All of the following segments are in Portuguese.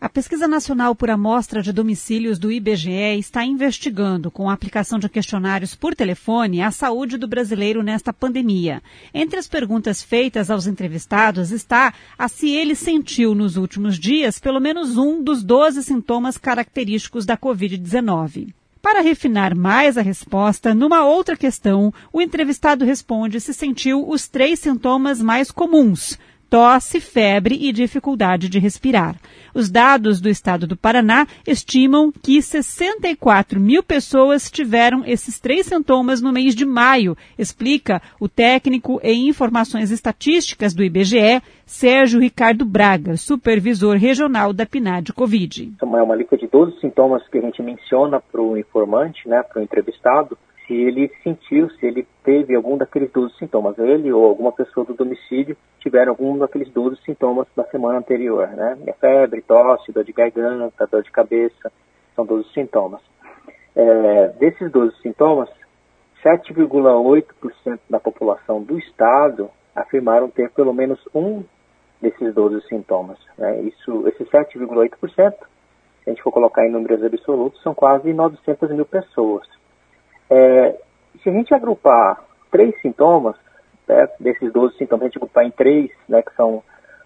A Pesquisa Nacional por Amostra de Domicílios do IBGE está investigando, com a aplicação de questionários por telefone, a saúde do brasileiro nesta pandemia. Entre as perguntas feitas aos entrevistados está a se ele sentiu nos últimos dias pelo menos um dos 12 sintomas característicos da Covid-19. Para refinar mais a resposta, numa outra questão, o entrevistado responde se sentiu os 3 sintomas mais comuns: tosse, febre e dificuldade de respirar. Os dados do estado do Paraná estimam que 64 mil pessoas tiveram esses 3 sintomas no mês de maio, explica o técnico em informações estatísticas do IBGE, Sérgio Ricardo Braga, supervisor regional da PNAD Covid. É uma lista de 12 sintomas que a gente menciona para o informante, para o entrevistado, se ele sentiu, se ele teve algum daqueles 12 sintomas, ele ou alguma pessoa do domicílio tiveram algum daqueles 12 sintomas da semana anterior, Febre, tosse, dor de garganta, dor de cabeça, são 12 sintomas. Desses 12 sintomas, 7,8% da população do estado afirmaram ter pelo menos um desses 12 sintomas. Esses 7,8%, se a gente for colocar em números absolutos, são quase 900 mil pessoas. Se a gente agrupar 3 sintomas, desses 12 sintomas, a gente agrupar em 3, que são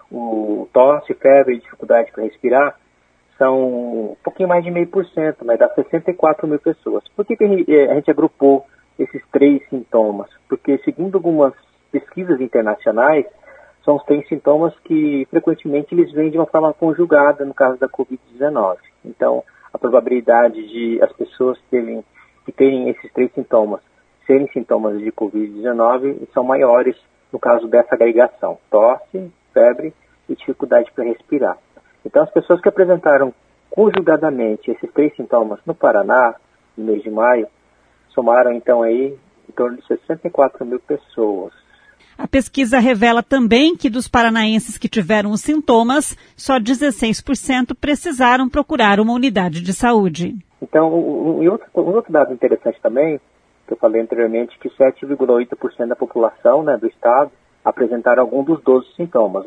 o tosse, febre e dificuldade para respirar, são um pouquinho mais de 0,5%, mas dá 64 mil pessoas. Por que a gente agrupou esses 3 sintomas? Porque, segundo algumas pesquisas internacionais, são os 3 sintomas que, frequentemente, eles vêm de uma forma conjugada no caso da Covid-19. Então, a probabilidade de as pessoas que terem esses 3 sintomas serem sintomas de Covid-19 são maiores no caso dessa agregação: tosse, febre e dificuldade para respirar. Então, as pessoas que apresentaram conjugadamente esses 3 sintomas no Paraná, no mês de maio, somaram então aí em torno de 64 mil pessoas. A pesquisa revela também que dos paranaenses que tiveram os sintomas, só 16% precisaram procurar uma unidade de saúde. Então, um outro dado interessante também, que eu falei anteriormente, que 7,8% da população do estado apresentaram algum dos 12 sintomas,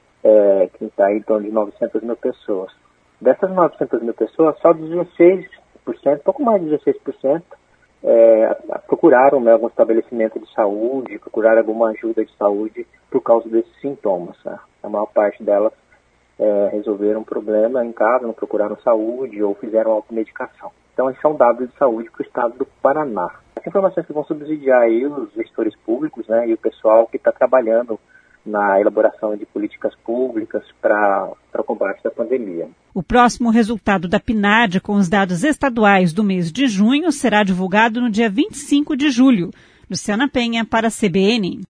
que está em torno de 900 mil pessoas. Dessas 900 mil pessoas, só 16%, pouco mais de 16%, procuraram algum estabelecimento de saúde, procuraram alguma ajuda de saúde por causa desses sintomas. A maior parte delas resolveram um problema em casa, não procuraram saúde ou fizeram automedicação. Então, esses são dados de saúde para o estado do Paraná. Essas informações que vão subsidiar aí os gestores públicos e o pessoal que está trabalhando na elaboração de políticas públicas para o combate da pandemia. O próximo resultado da PNAD com os dados estaduais do mês de junho será divulgado no dia 25 de julho. Luciana Penha, para a CBN.